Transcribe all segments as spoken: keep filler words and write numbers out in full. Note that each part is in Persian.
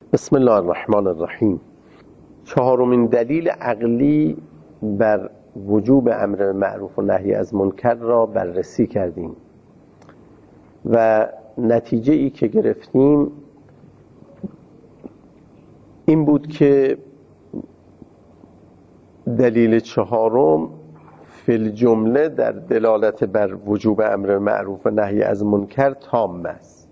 بسم الله الرحمن الرحیم. چهارمین دلیل عقلی بر وجوب امر معروف و نهی از منکر را بررسی کردیم و نتیجه ای که گرفتیم این بود که دلیل چهارم فی الجمله در دلالت بر وجوب امر معروف و نهی از منکر تام است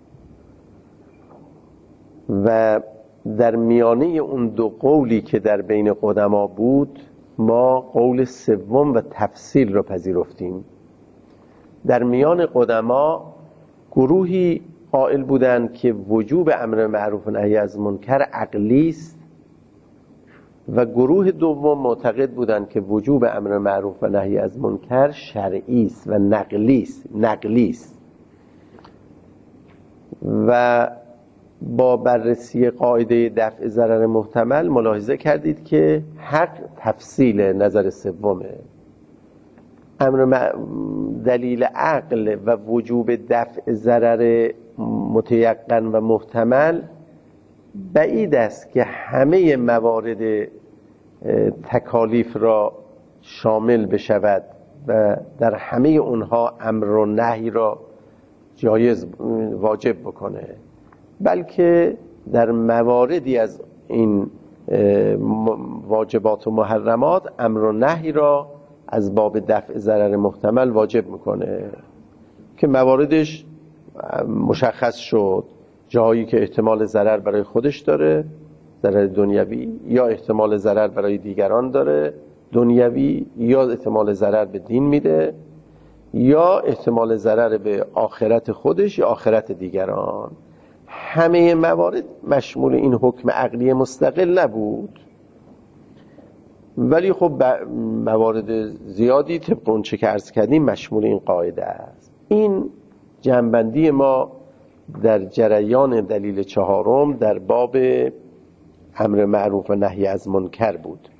و در میانه اون دو قولی که در بین قدما بود ما قول سوم و تفصیل را پذیرفتیم. در میان قدما گروهی قائل بودند که وجوب امر معروف و نهی از منکر عقلی است و گروه دوم معتقد بودند که وجوب امر معروف و نهی از منکر شرعی است و نقلی است نقلی است و با بررسی قاعده دفع ضرر محتمل ملاحظه کردید که حق تفصیل نظر سومه. امر م... دلیل عقل و وجوب دفع ضرر متیقن و محتمل بعید است که همه موارد تکالیف را شامل بشود و در همه اونها امر و نهی را جایز واجب بکنه، بلکه در مواردی از این واجبات و محرمات امر و نهی را از باب دفع ضرر محتمل واجب میکنه که مواردش مشخص شد، جایی که احتمال ضرر برای خودش داره، ضرر دنیوی، یا احتمال ضرر برای دیگران داره دنیوی، یا احتمال ضرر به دین میده، یا احتمال ضرر به آخرت خودش یا آخرت دیگران. همه موارد مشمول این حکم عقلی مستقل نبود، ولی خب موارد زیادی طبق اون چه که عرض کردیم مشمول این قاعده است. این جنبندی ما در جریان دلیل چهارم در باب امر معروف و نهی از منکر بود.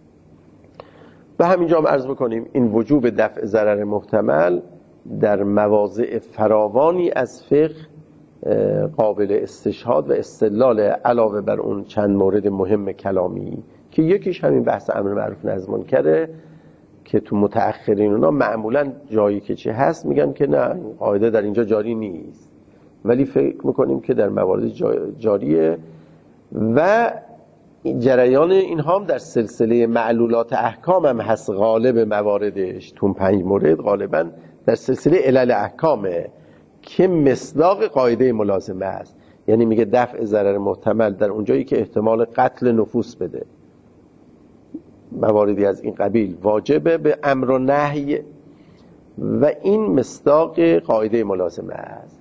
و همینجا هم عرض بکنیم این وجوب دفع ضرر محتمل در مواضع فراوانی از فقه قابل استشهاد و استدلال، علاوه بر اون چند مورد مهم کلامی که یکیش همین بحث امر معروف و نهی از منکره که تو متأخرین اونا معمولا جایی که چه هست میگن که نه قاعده در اینجا جاری نیست، ولی فکر میکنیم که در موارد جاریه و جریان اینها هم در سلسله معلولات احکام هم هست. غالب مواردش تو پنج مورد غالبا در سلسله علل احکامه که مصداق قاعده ملازمه است، یعنی میگه دفع ضرر محتمل در اونجایی که احتمال قتل نفوس بده، مواردی از این قبیل واجبه به امر و نهی و این مصداق قاعده ملازمه است.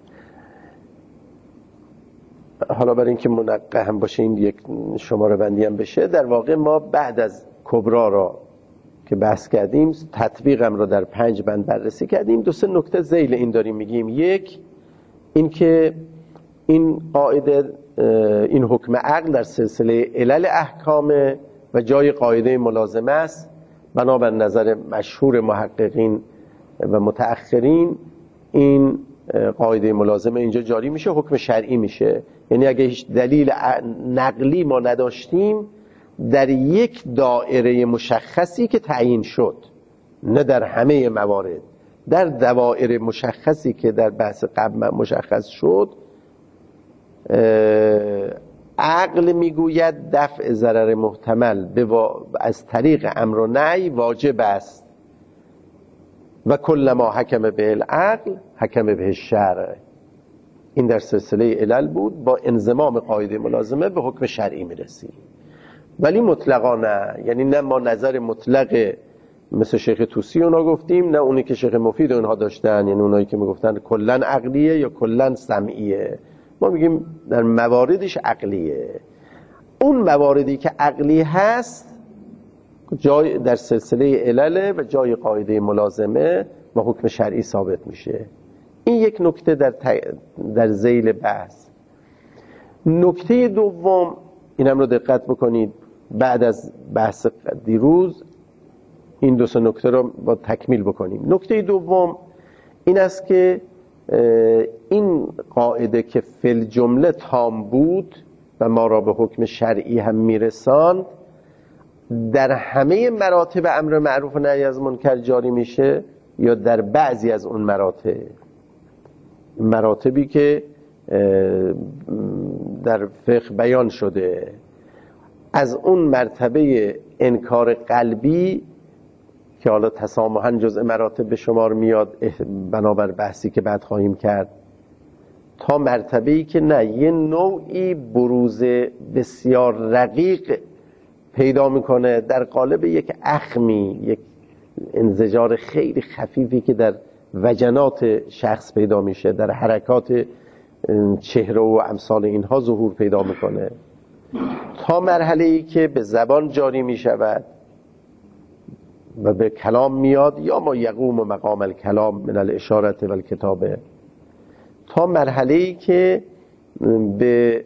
حالا برای اینکه منقه هم باشه این یک شماره بندی هم بشه، در واقع ما بعد از کبرا را که بحث کردیم تطبیقم را در پنج بند بررسی کردیم. دو سه نکته ذیل این داریم میگیم. یک، این که این قاعده این حکم عقل در سلسله علل احکام و جای قاعده ملازمه است. بنابر نظر مشهور محققین و متأخرین این قاعده ملازمه اینجا جاری میشه، حکم شرعی میشه. یعنی اگه هیچ دلیل نقلی ما نداشتیم در یک دایره مشخصی که تعیین شد، نه در همه موارد، در دوائر مشخصی که در بحث قبل مشخص شد، عقل میگوید دفع ضرر محتمل از طریق امر و نهی واجب است و کل ما حکم به العقل حکم به الشرع. این در سلسله علل بود، با انضمام قاعده ملازمه به حکم شرعی میرسیم. ولی مطلقا نه، یعنی نه ما نظر مطلق مثل شیخ طوسی اونا گفتیم، نه اونی که شیخ مفید اونها داشتن، یعنی اونایی که میگفتن کلن عقلیه یا کلن سمعیه. ما میگیم در مواردش عقلیه. اون مواردی که عقلی هست جای در سلسله علل و جای قاعده ملازمه و حکم شرعی ثابت میشه. این یک نکته در ت... در ذیل بحث. نکته دوم، اینم رو دقت بکنید، بعد از بحث دیروز این دو سه نکته رو با تکمیل بکنیم. نکته دوم این است که این قاعده که فی الجمله تام بود و ما را به حکم شرعی هم میرساند در همه مراتب امر معروف و نهی از منکر جاری میشه یا در بعضی از اون مراتب؟ مراتبی که در فقه بیان شده، از اون مرتبه انکار قلبی که حالا تسامحاً جزء مراتب به شمار میاد بنابر بحثی که بعد خواهیم کرد، تا مرتبه‌ای که نه، یه نوعی بروز بسیار رقیق پیدا میکنه در قالب یک اخمی، یک انزجار خیلی خفیفی که در وجنات شخص پیدا میشه، در حرکات چهره و امثال اینها ظهور پیدا میکنه، تا مرحله‌ای که به زبان جاری میشود و به کلام میاد، یا ما یقوم مقام الکلام من الاشارت و الکتابه، تا مرحله‌ای که به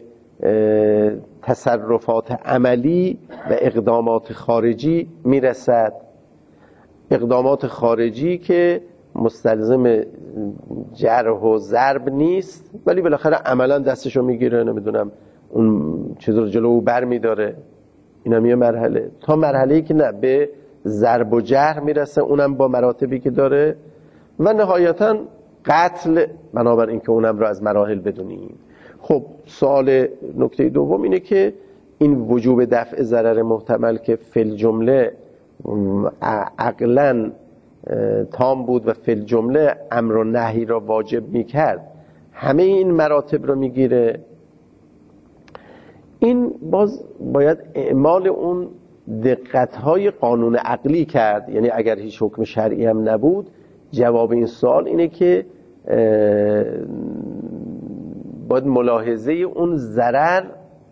تصرفات عملی و اقدامات خارجی میرسد. اقدامات خارجی که مستلزم جرح و ضرب نیست، ولی بالاخره عملا دستشو میگیره، نمیدونم اون چیز رو جلو بر میداره، اینم یه مرحله. تا مرحله‌ای که نه، به ضرب و جرح میرسه، اونم با مراتبی که داره، و نهایتا قتل، بنابر اینکه اونم رو از مراحل بدونیم. خب سوال نکته دوم اینه که این وجوب دفع ضرر محتمل که فی الجمله عقلاً تام بود و فی الجمله امر و نهی را واجب میکرد، همه این مراتب رو میگیره. این باز باید اعمال اون دقت‌های قانون عقلی کرد. یعنی اگر هیچ حکم شرعی هم نبود، جواب این سوال اینه که باید ملاحظه اون ضرر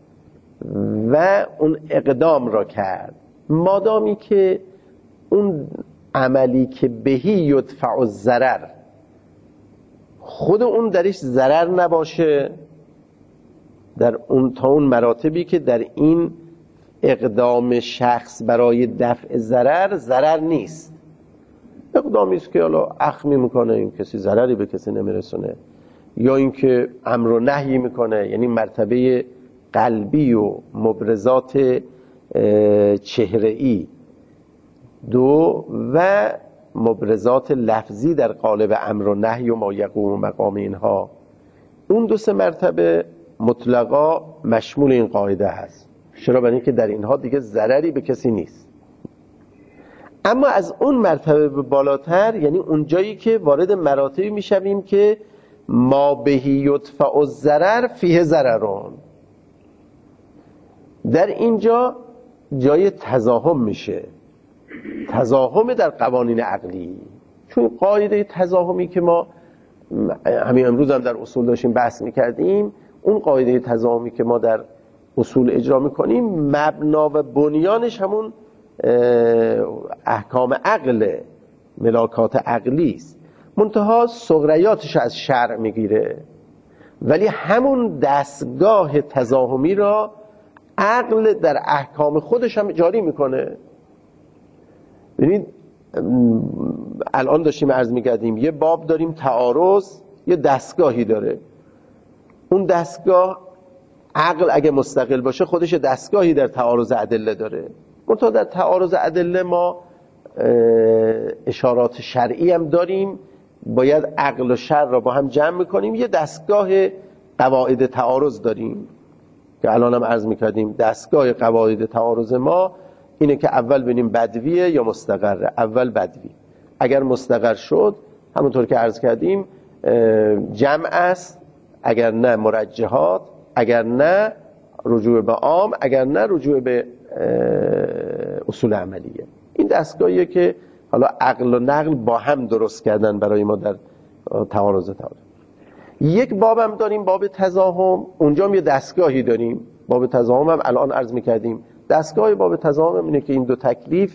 و اون اقدام را کرد، مادامی که اون عملی که بهی یدفع الضرر خود اون درش ضرر نباشه، در اون تا اون مراتبی که در این اقدام شخص برای دفع ضرر ضرر نیست، اقدامی است که حالا اخمی میکنه، این کسی ضرری به کسی نمیرسونه، یا اینکه امر و نهی میکنه، یعنی مرتبه قلبی و مبرزات چهره‌ای دو و مبرزات لفظی در قالب امر و نهی و ما یقوم مقام اینها، اون دو سه مرتبه مطلقا مشمول این قاعده هست. چرا؟ برای اینکه در اینها دیگه ضرری به کسی نیست. اما از اون مرتبه به بالاتر، یعنی اون جایی که وارد مراتبی میشویم که ما بهی یدفع الضرر فیه ضررون، در اینجا جای تزاحم میشه، تزاحم در قوانین عقلی. چون قاعده تزاحمی که ما همین امروز هم در اصول داشتیم بحث میکردیم، اون قاعده تزاحمی که ما در اصول اجرا میکنیم مبنا و بنیانش همون احکام عقل، ملاکات عقلی است، منتها صغریاتش از شرع میگیره، ولی همون دستگاه تزاحمی را عقل در احکام خودش هم جاری میکنه. ببینید الان داشتیم عرض میکردیم یه باب داریم تعارض، یه دستگاهی داره، اون دستگاه عقل اگه مستقل باشه خودش دستگاهی در تعارض ادله داره، منتها در تعارض ادله ما اشارات شرعی هم داریم، باید عقل و شرع را با هم جمع میکنیم، یه دستگاه قواعد تعارض داریم که الان هم عرض میکردیم دستگاه قواعد تعارض ما اینه که اول ببینیم بدویه یا مستقره. اول بدوی، اگر مستقر شد همونطور که عرض کردیم جمع است، اگر نه مرجحات، اگر نه رجوع به عام، اگر نه رجوع به اصول عملیه. این دستگاهیه که حالا عقل و نقل با هم درست کردن برای ما در تعارض تعارض. یک باب هم داریم، باب تزاحم، اونجا هم یه دستگاهی داریم. باب تزاحم هم الان عرض میکردیم دستگاه باب تزاحم اینه که این دو تکلیف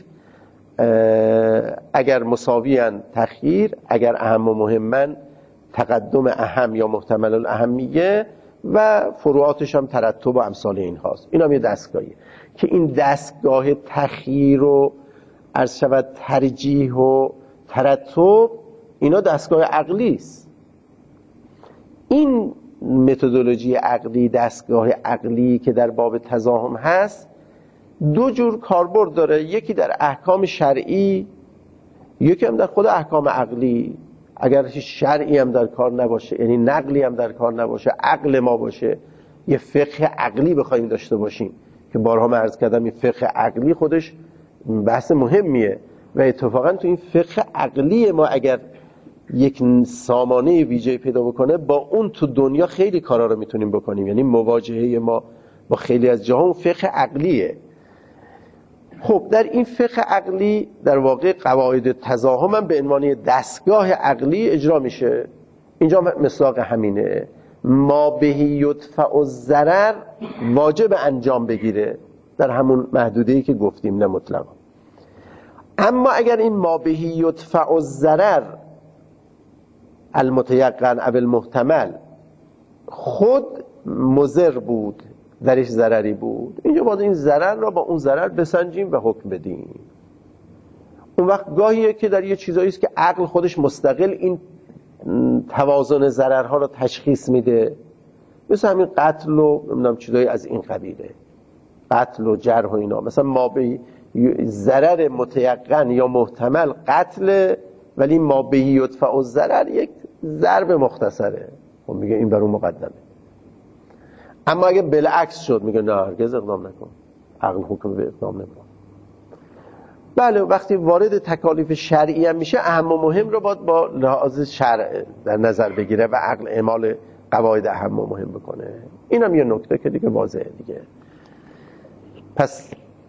اگر مساویان تخییر، اگر اهم و مهمن تقدم اهم یا محتمل الاهمیه، و فروعاتش هم ترتب و امثال این هاست. این هم یه دستگاهی که این دستگاه تخییر و عرض شود ترجیح و ترتب، اینا دستگاه عقلی است. این متدولوژی عقلی، دستگاه عقلی که در باب تضاهم هست دو جور کاربرد داره، یکی در احکام شرعی، یکی هم در خود احکام عقلی. اگر شرعی هم در کار نباشه، یعنی نقلی هم در کار نباشه، عقل ما باشه، یه فقه عقلی بخوایم داشته باشیم که بارها من عرض کردم این فقه عقلی خودش بحث مهمیه و اتفاقا تو این فقه عقلی ما اگر یک سامانه ویژه پیدا بکنه، با اون تو دنیا خیلی کارا رو میتونیم بکنیم. یعنی مواجهه ما با خیلی از جهان فقه عقلیه. خب در این فقه عقلی در واقع قواعد تضاهم هم به عنوان دستگاه عقلی اجرا میشه. اینجا مصداق همینه، ما بهی یدفع الضرر واجب انجام بگیره در همون محدوده‌ای که گفتیم، نه مطلقا. اما اگر این ما بهی یدفع الضرر المتیقن او المحتمل خود مضر بود، درش ضرری بود، اینجا باید این ضرر را با اون ضرر بسنجیم و حکم بدیم. اون وقت گاهیه که در یه چیزایی است که عقل خودش مستقل این توازن ضررها رو تشخیص میده، مثل همین قتل و نمیدونم چیزایی از این قبیله، قتل و جرح و اینا. مثلا ما به ضرر متیقن یا محتمل قتل، ولی ما به یدفع الضرر یک ضرب مختصره، خب میگه این بر اون مقدمه. اما اگه بالعکس شد میگه نه هرگز اقدام نکن، عقل حکم به اقدام نمیکنه. بله وقتی وارد تکالیف شرعی هم میشه، اهم و مهم رو باید با لحاظ شرع در نظر بگیره و عقل اعمال قواعد اهم و مهم بکنه. این هم یه نکته که دیگه واضحه دیگه. پس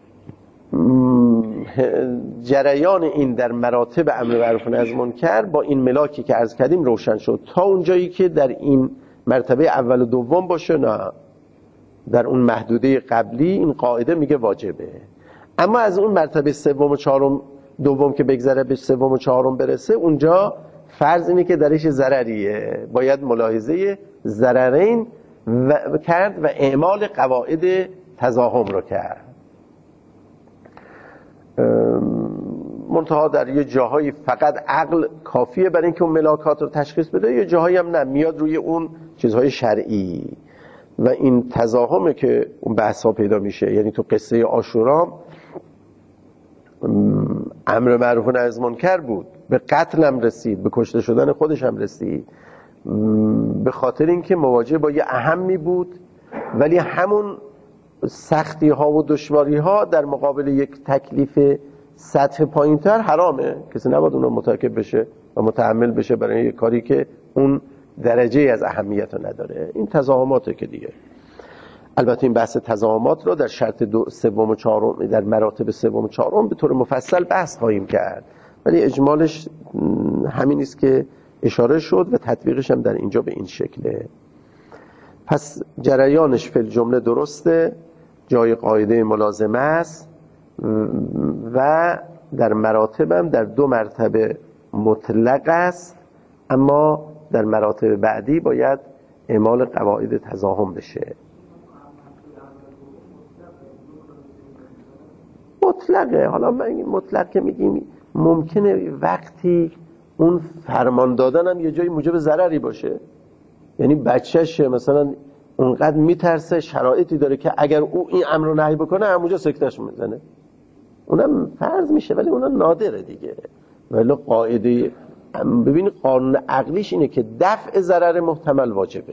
جریان این در مراتب امر معروف و نهی از منکر با این ملاکی که عرض کردیم روشن شد. تا اونجایی که در این مرتبه اول و دوم باشه نه، در اون محدوده قبلی این قاعده میگه واجبه. اما از اون مرتبه سوم و چهارم، دوم که بگذره به سوم و چهارم برسه، اونجا فرض اینه که درش ضرریه، باید ملاحظه ضررین و کرد و اعمال قواعد تضاهم رو کرد. منتها در یه جاهایی فقط عقل کافیه برای اینکه اون ملاکات رو تشخیص بده، یه جاهایی هم نه، میاد روی اون چیزهای شرعی و این تضاهمه که اون بحثا پیدا میشه. یعنی تو قصه عاشورا امر معروف و نهی از منکر بود، به قتل هم رسید، به کشته شدن خودش هم رسید، به خاطر اینکه مواجه با یه اهمی بود، ولی همون سختی ها و دشواری ها در مقابل یک تکلیف سطح پایینتر حرامه. کسی نباید اون رو مرتکب بشه و متحمل بشه برای یک کاری که اون درجه از اهمیت رو نداره. این تضاهماته که دیگه. البته این بحث تضاهمات رو در شرط دو سوم و چهارم، در مراتب سوم و چهارم به طور مفصل بحث خواهیم کرد، ولی اجمالش همین است که اشاره شد و تطبیقش هم در اینجا به این شکله. پس جریانش فی الجمله درسته، جای قاعده ملازمه است و در مراتب هم در دو مرتبه مطلق است، اما در مراتب بعدی باید اعمال قواعد تضاهم بشه. مطلقه. حالا من مطلق که میگیم ممکنه وقتی اون فرمان دادن هم یه جایی موجب ضرری باشه، یعنی بچهش مثلا اونقدر میترسه، شرایطی داره که اگر او این امر رو نهی بکنه همونجا سکتش میزنه، اونم فرض میشه، ولی اونم نادره دیگه. ولی قاعده ببینید قانون عقلیش اینه که دفع ضرر محتمل واجبه.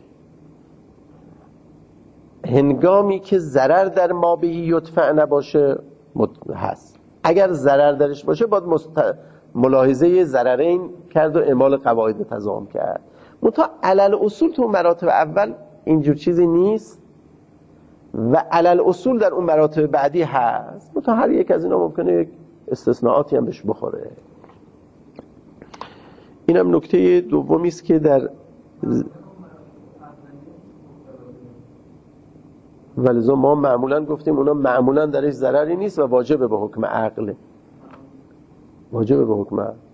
هنگامی که ضرر در ما بهی یدفع نباشه هست، اگر ضرر درش باشه باید مست... ملاحظه ضررین کرد و اعمال قواعد تضاهم کرد. منتها علل اصول تو مراتب اول اینجور چیزی نیست و علل اصول در اون مراتب بعدی هست، منتها هر یک از اینا ممکنه یک استثناءاتی هم بهش بخوره. اینم نکته دومی است که در ولذا ما معمولا گفتیم اونا معمولا درش ضرری نیست و واجبه به حکم عقل، واجبه به حکم عقل.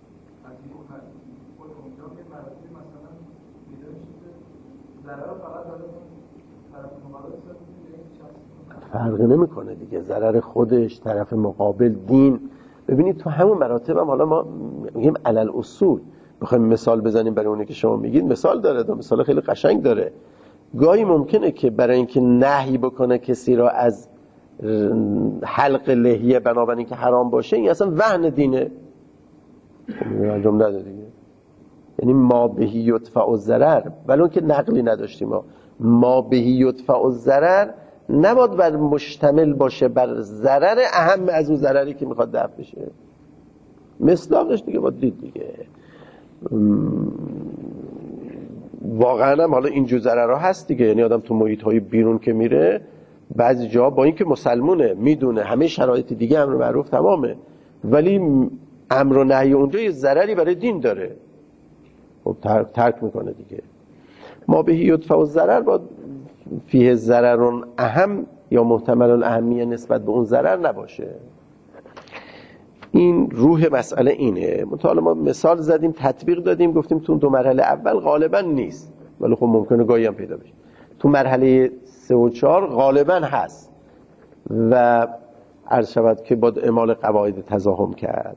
فرقی نمیکنه دیگه، ضرر خودش، طرف مقابل، دین. ببینید تو همون مراتب هم حالا ما میگیم علل اصول، بخوایم مثال بزنیم برای اونی که شما میگید، مثال داره، دا مثال خیلی قشنگ داره. گاهی ممکنه که برای اینکه نهی بکنه کسی را از حلق لحیه بنابراین که حرام باشه، این اصلا وهن دینه. انجام نده دیگه. یعنی ما بهی یدفع الضرر، ولی اون که نقلی نداشتیم ما ما بهی یدفع الضرر نباید بر مشتمل باشه بر ضرر اهم از اون ضرری که میخواد دفع بشه. مصداقش دیگه باید دید دیگه. واقعا هم حالا اینجور ضررها هست دیگه. یعنی آدم تو محیط های بیرون که میره، بعضی جا با اینکه مسلمونه، میدونه همه شرایط دیگه امر معروف تمامه، ولی امر و نهی اونجا یه ضرری برای دین داره، خب ترک, ترک میکنه دیگه. ما بهی یدفع الضرر باید فیه ضرر اهم یا محتمل الاهمیه نسبت به اون ضرر نباشه. این روح مسئله اینه. مطالعه ما مثال زدیم، تطبیق دادیم، گفتیم تو دو مرحله اول غالبا نیست، ولی خب ممکنه گاهی هم پیدا بشه. تو مرحله سه و چهار غالبا هست و عرض شود که با اعمال قواعد تزاحم کرد.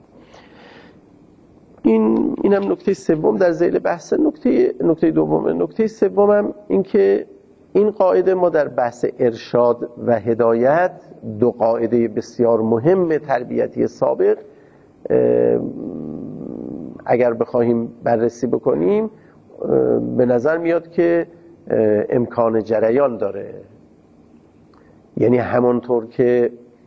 این اینم نکته سوم در ذیل بحث. نکته نکته دوم، نکته سومم این که این قاعده ما در بحث ارشاد و هدایت، دو قاعده بسیار مهم تربیتی سابق، اگر بخواهیم بررسی بکنیم به نظر میاد که امکان جریان داره. یعنی همانطور که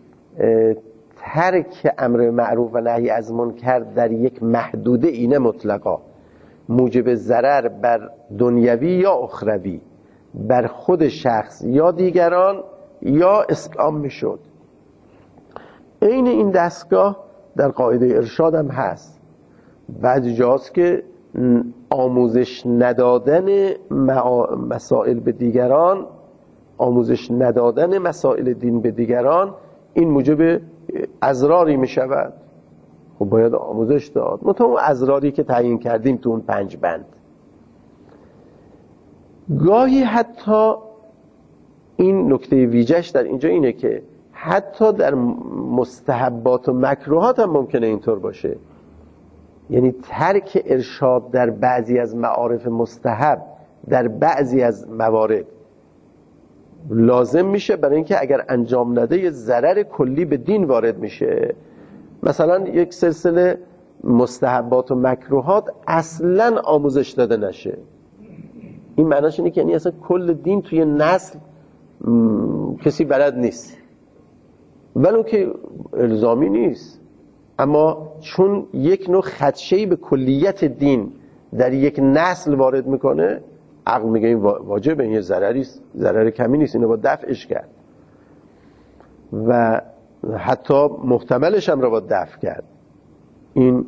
ترک امر معروف و نهی از منکر در یک محدوده اینه مطلقا موجب ضرر بر دنیوی یا اخروی، بر خود شخص یا دیگران یا اسلام میشد، عین این دستگاه در قاعده ارشاد هم هست. بعضی جاست که آموزش ندادن مسائل به دیگران، آموزش ندادن مسائل دین به دیگران، این موجب اضراری می شود. خب باید آموزش داد. مثلا اون اضراری که تعیین کردیم تو اون پنج بند. گاهی حتی این نکته ویژش در اینجا اینه که حتی در مستحبات و مکروهات هم ممکنه اینطور باشه. یعنی ترک ارشاد در بعضی از معارف مستحب در بعضی از موارد لازم میشه، برای اینکه اگر انجام نده یه ضرر کلی به دین وارد میشه. مثلا یک سلسله مستحبات و مکروهات اصلا آموزش داده نشه، این معناش اینه که یعنی اصلا کل دین توی نسل کسی بلد نیست، ولو که الزامی نیست، اما چون یک نوع خدشه‌ای به کلیت دین در یک نسل وارد میکنه، عقل میگه این واجبه، این یه ضرری است، ضرر کمی نیست، اینو با دفعش کرد و حتی محتملش هم رو با دفع کرد. این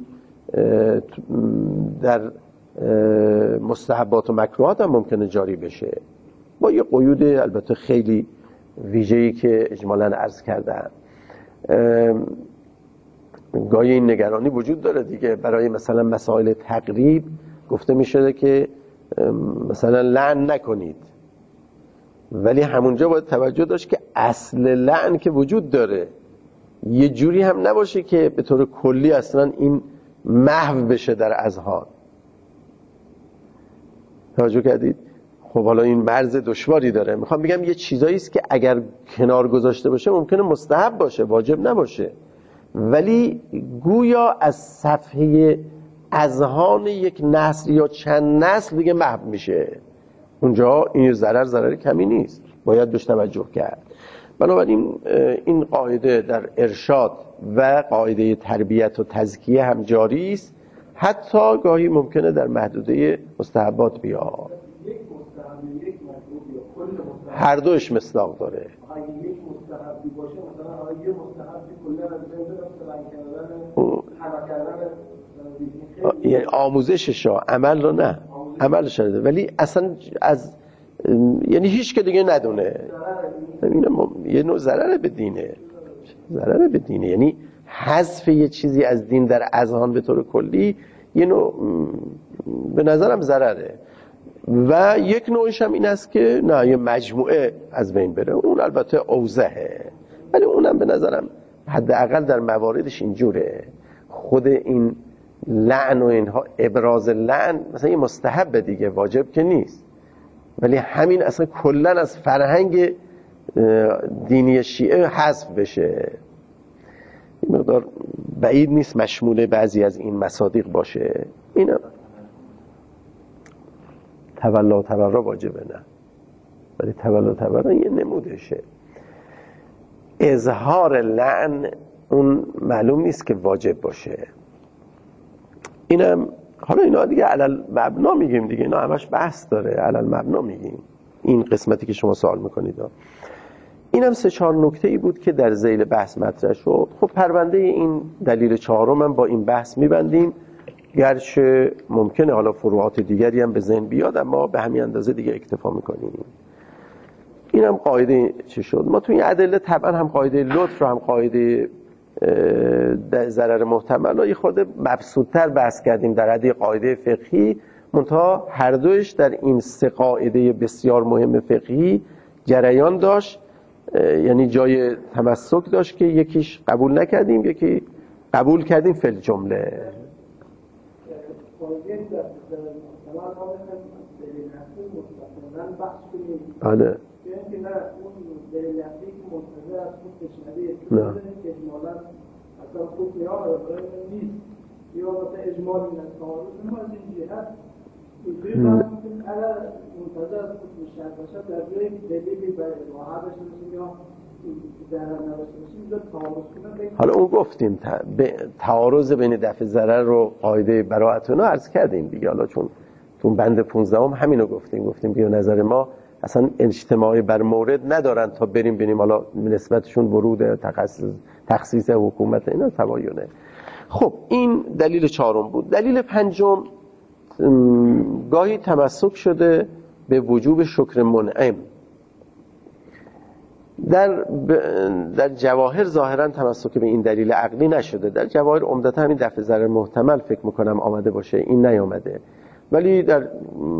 در مستحبات و مکروهات هم ممکنه جاری بشه با یه قیود البته خیلی ویژه‌ای که اجمالاً عرض کردم. گاهی این نگرانی وجود داره دیگه. برای مثلا مسائل تقریب گفته می شده که مثلا لعن نکنید، ولی همونجا باید توجه داشت که اصل لعن که وجود داره، یه جوری هم نباشه که به طور کلی اصلا این محو بشه در اذهان. توجه کردید؟ خب حالا این مرز دشواری داره. میخوام بگم یه چیزایی است که اگر کنار گذاشته باشه ممکنه مستحب باشه، واجب نباشه، ولی گویا از صفحه اذهان یک نسل یا چند نسل دیگه محو میشه. اونجا این ضرر ضرر کمی نیست، باید بهش توجه کرد. بنابراین این قاعده در ارشاد و قاعده تربیت و تزکیه هم جاری است، حتی گاهی ممکنه در محدوده مستحبات بیاد. هر دوش مصداق داره. اگه یک مستحبی باشه، مثلا اگه یه مستحبی کلا از بین بره، مثلا کردن حنا کردن یعنی آموزششا، عمل رو نه، عملش رو، ولی اصلا از یعنی هیچ که دیگه ندونه، اینم یه نوع ضرر به دینه، ضرر به دینه. یعنی حذف یه چیزی از دین در اذهان به طور کلی یه نوع به نظرم ضرره. و یک نوعش هم این است که نه، یه مجموعه از بین بره، اون البته اوضحه، ولی اونم به نظرم حداقل در مواردش اینجوره. خود این لعن و اینها، ابراز لعن مثلا یه مستحب دیگه، واجب که نیست. ولی همین اصلا کلن از فرهنگ دینی شیعه حذف بشه. این مقدار بعید نیست مشمول بعضی از این مصادیق باشه. اینا تولا تبرا واجبه، نه، ولی تولا تبرا یه نمودشه. اظهار لعن اون معلوم نیست که واجب باشه. اینم حالا اینا دیگه علل مبنا میگیم دیگه، اینا همش بحث داره، علل مبنا میگیم این قسمتی که شما سوال میکنید. اینم سه چهار نکته ای بود که در ذیل بحث مطرح شد. خب پرونده این دلیل چهارم هم با این بحث میبندیم، گرچه ممکنه حالا فروعات دیگری هم به ذهن بیاد، اما به همین اندازه دیگه اکتفا میکنیم. اینم قاعده چی شد. ما توی این ادله طبعا هم قاعده لطف رو هم قاعده ضرر محتمل رو یه خورده مبسوط‌تر بحث کردیم در حد قاعده فقهی، منتها هر دوش در این سه قاعده بسیار مهم فقهی جریان داشت، یعنی جای تمسک داشت که یکیش قبول نکردیم، یکی قبول کردیم فی الجمله. آره که نه اون دلیل اصلی که منتظر از خود تشنبه نه که اجمالا اصلا خود نیام برای نیست، یا مثلا اجمال این از تعارض ما از این جهت اینجوری باید که اگر منتظر از خود مشهد باشد در جایی که دلیلی برای راحت باشد یا ضرر نباشد اینجا تعارض کنه. حالا اون گفتیم تعارض بین دفع ضرر رو قاعده براءتنا عرض کردیم دیگه. حالا چون تو بند پانزده هم همینو گفتیم، گفتیم که نظر ما اصلا اجتماعی بر مورد ندارن تا بریم ببینیم حالا نسبتشون ورود تخصیص تخصیص حکومت اینا تباینه. خب این دلیل چهارم بود. دلیل پنجم گاهی تمسک شده به وجوب شکر منعم. در در جواهر ظاهرا تمسک به این دلیل عقلی نشده، در جواهر عمدتا همین دفع ضرر محتمل فکر میکنم آمده باشه، این نیامده. ولی در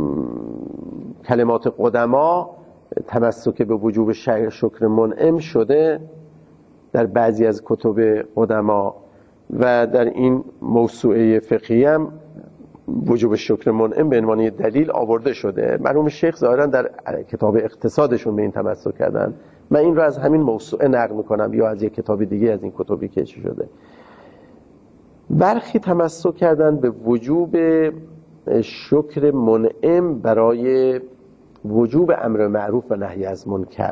کلمات قدما تمسک به وجوب شکر منعم شده در بعضی از کتب قدما و در این موسوعه فقهی هم وجوب شکر منعم به عنوان دلیل آورده شده. مرحوم شیخ ظاهرا در کتاب اقتصادشون به این تمسک کردن. من این رو از همین موسوعه نقل میکنم یا از یک کتاب دیگه از این کتبی که چی شده. برخی تمسک کردن به وجوب شکر منعم برای وجوب امر معروف و نهی از منکر.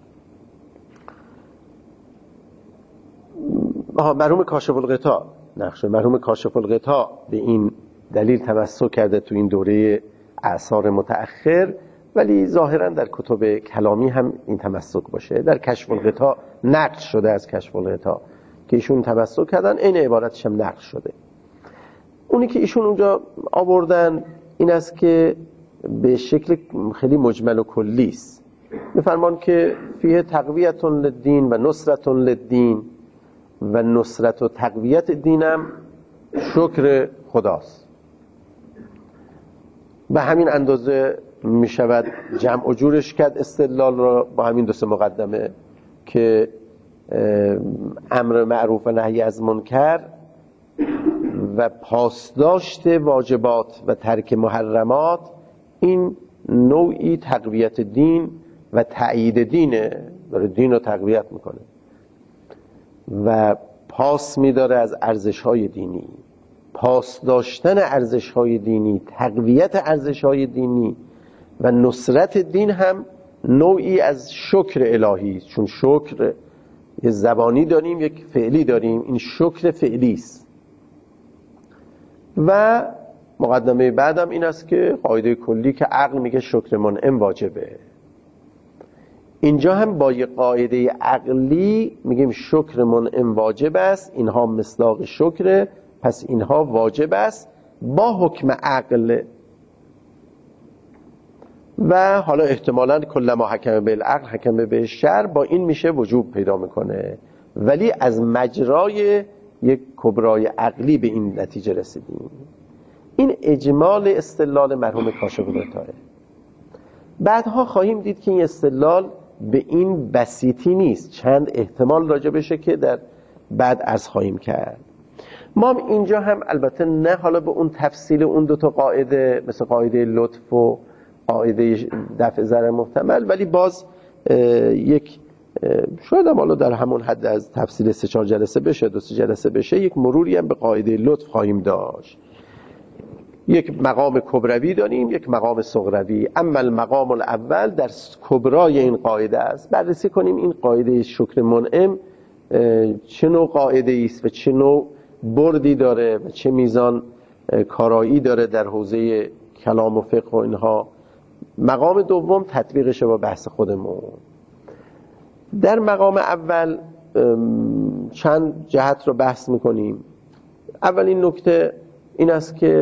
آها مرحوم کاشف الغطا نقشه مرحوم کاشف الغطا به این دلیل تمسک کرده تو این دوره اعصار متأخر، ولی ظاهرا در کتب کلامی هم این تمسک باشه. در کشف الغطا نقل شده از کشف الغطا که ایشون تمسک کردن، این عبارتش هم نقل شده. اونی که ایشون اونجا آوردن این است که به شکل خیلی مجمل و کلی است. میفرمان که فیه تقویت للدین و نصرت للدین و نصرت و تقویت دینم شکر خداست. به همین اندازه می شود جمع و جورش کرد استدلال را با همین دو سه مقدمه که امر معروف و نهی از منکر و پاسداشت واجبات و ترک محرمات این نوعی تقویت دین و تأیید دینه، داره دین رو تقویت میکنه و پاس میداره از ارزش‌های دینی. پاس داشتن ارزش‌های دینی، تقویت ارزش‌های دینی و نصرت دین هم نوعی از شکر الهی، چون شکر یک زبانی داریم یک فعلی داریم، این شکر فعلی است. و مقدمه بعدم این است که قاعده کلی که عقل میگه شکر منعم واجبه. اینجا هم با یه قاعده عقلی میگیم شکر منعم واجب است، اینها مصداق شکره، پس اینها واجب است با حکم عقل. و حالا احتمالاً کلما حکم بالعقل حکم به شر، با این میشه وجوب پیدا میکنه، ولی از مجرای یک کبرای عقلی به این نتیجه رسیدیم. این اجمال استدلال مرحوم کاشف الغطا. بعدها خواهیم دید که این استدلال به این بسیطی نیست، چند احتمال راجع بشه که در بعد عرض خواهیم کرد. ما اینجا هم البته نه حالا به اون تفصیل اون دو تا قاعده مثل قاعده لطف و قاعده دفع ضرر محتمل، ولی باز یک شاید هم حالا در همون حد از تفصیل سه چهار جلسه بشه، دو سه جلسه بشه، یک مروری هم به قاعده لطف خواهیم داشت. یک مقام کبروی داریم، یک مقام صغروی. اما المقام الاول در کبرای این قاعده است. بررسی کنیم این قاعده شکر منعم چه نوع قاعده است و چه نوع بردی داره و چه میزان کارایی داره در حوزه کلام و فقه و اینها. مقام دوم تطبیقشه با بحث خودمون. در مقام اول چند جهت رو بحث میکنیم. اولین نکته این است که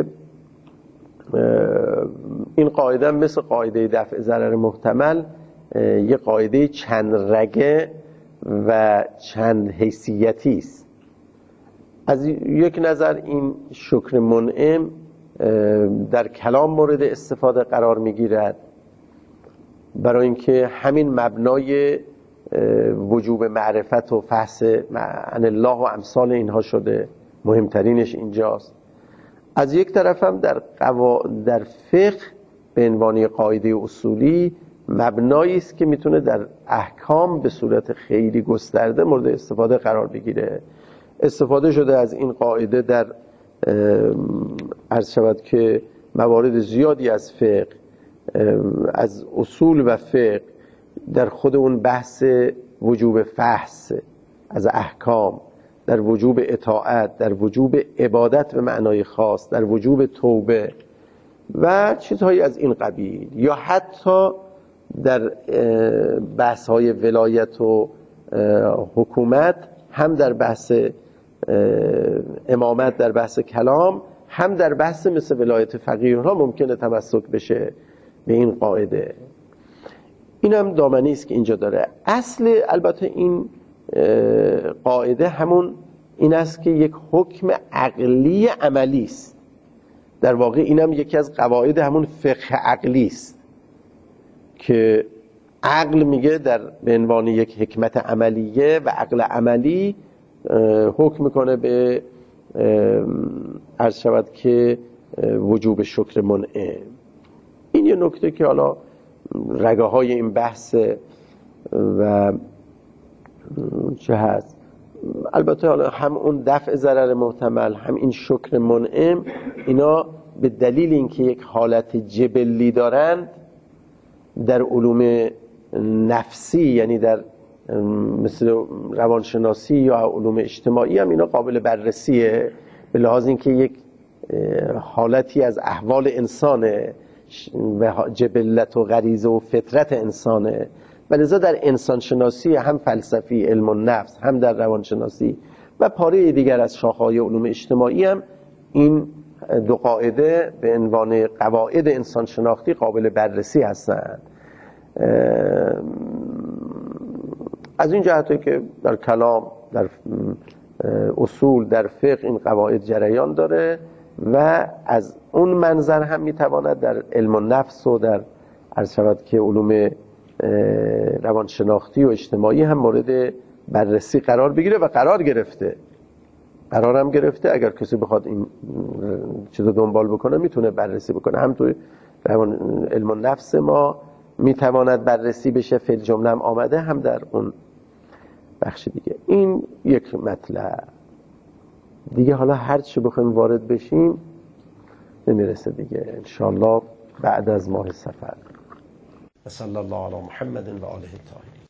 این قاعده مثل قاعده دفع ضرر محتمل یک قاعده چند رگه و چند حیثیتی است. از یک نظر این شکر منعم در کلام مورد استفاده قرار میگیرد، برای اینکه همین مبنای وجوب معرفت و فحص عن الله و امثال اینها شده، مهمترینش اینجاست. از یک طرف هم در قوا... در فقه به عنوان قاعده اصولی مبنایی است که میتونه در احکام به صورت خیلی گسترده مورد استفاده قرار بگیره. استفاده شده از این قاعده در عرض شود که موارد زیادی از فقه، از اصول و فقه، در خود اون بحث وجوب فحص از احکام، در وجوب اطاعت، در وجوب عبادت به معنای خاص، در وجوب توبه و چیزهایی از این قبیل، یا حتی در بحث‌های ولایت و حکومت، هم در بحث امامت، در بحث کلام، هم در بحث مثل ولایت فقیه ها ممکنه تمسک بشه به این قاعده. این هم دامنی است که اینجا داره. اصل البته این قاعده همون این است که یک حکم عقلی عملی است. در واقع اینم یکی از قواعد همون فقه عقلی است که عقل میگه در به عنوان یک حکمت عملیه و عقل عملی حکم میکنه به عرض شود که وجوب شکر منعم. این یه نکته که حالا رگه های این بحث و چه هست. البته حالا هم اون دفع ضرر محتمل، هم این شکر منعم، اینا به دلیل اینکه یک حالت جبلی دارند در علوم نفسی، یعنی در مثل روانشناسی یا علوم اجتماعی هم اینا قابل بررسیه، به لحاظ اینکه یک حالتی از احوال انسانه و جبلت و غریزه و فطرت انسانه. ولذا در انسان شناسی، هم فلسفی علم النفس، هم در روانشناسی و پاره دیگر از شاخه‌های علوم اجتماعی هم این دو قاعده به عنوان قواعد انسان شناختی قابل بررسی هستند. از این جهته که در کلام، در اصول، در فقه این قواعد جریان داره و از اون منظر هم میتواند در علم النفس و در عرض شود که علوم روانشناختی و اجتماعی هم مورد بررسی قرار بگیره و قرار گرفته. قرار هم گرفته. اگر کسی بخواد این چیزو دنبال بکنه میتونه بررسی بکنه. هم توی علم النفس ما میتواند بررسی بشه، فی الجمله هم آمده، هم در اون بخش دیگه. این یک مطلب دیگه. حالا هر چی بخوایم وارد بشیم نمیرسه دیگه، انشاءالله بعد از ماه صفر. صلی الله علی محمد و آله الطاهرین.